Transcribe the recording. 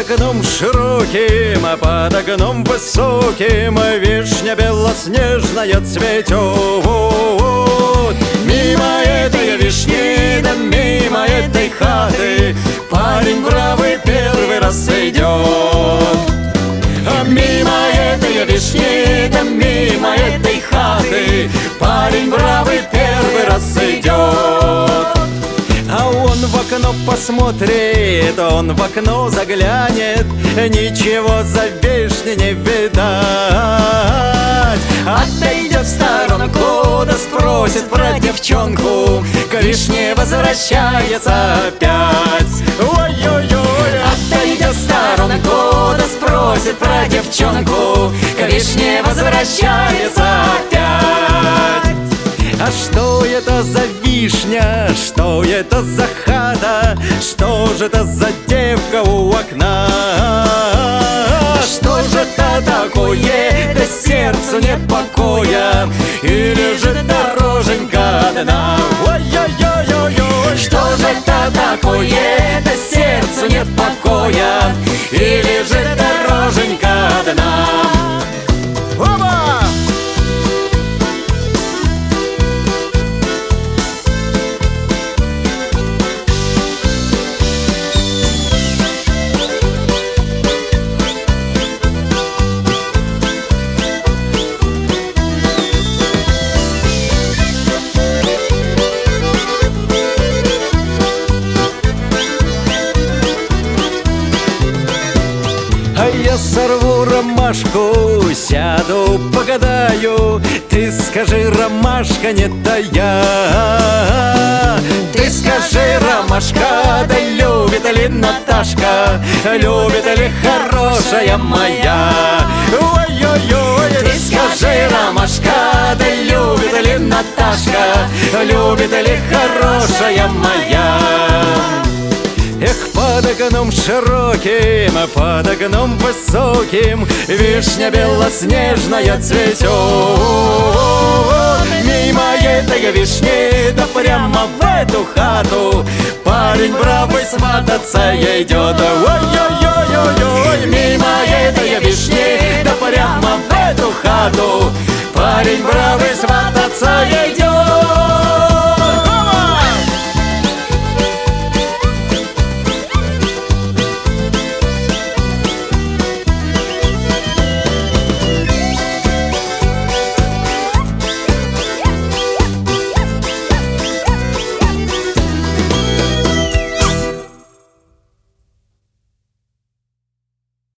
окном широким, а под окном высоким вишня белоснежная цветет. Мимо этой вишни, да мимо этой хаты парень бравый первый раз идет. А мимо этой вишни, да мимо этой хаты парень бравый первый раз идет. А он в окно посмотрит, он в окно заглянет, ничего за вишней не видать. Отойдет в сторонку, да спросит про девчонку, к вишне возвращается опять. Ой-ой-ой. Отойдет в сторонку, да спросит про девчонку, к вишне возвращается опять. А что это за вишня, что это за хата, что же это за девка у окна? Что же это такое, да сердцу нет покоя, или же дороженька одна? Ой-ой-ой-ой-ой. Что же это такое, да сердцу нет покоя, или же дороженька одна? Оба! Я сорву ромашку, сяду, погадаю. Ты скажи, ромашка, не тая. Ты скажи, ромашка, да любит ли Наташка, любит ли хорошая моя? Ой-ой-ой. Ты скажи, ромашка, да любит ли Наташка, любит ли хорошая моя? Эх, под окном широким, под окном высоким вишня белоснежная цветет. Мимо этой вишни, да прямо в эту хату парень бравый свататься идет. Ой-ой-ой-ой. Мимо этой вишни, да прямо в эту хату парень бравый свататься идет.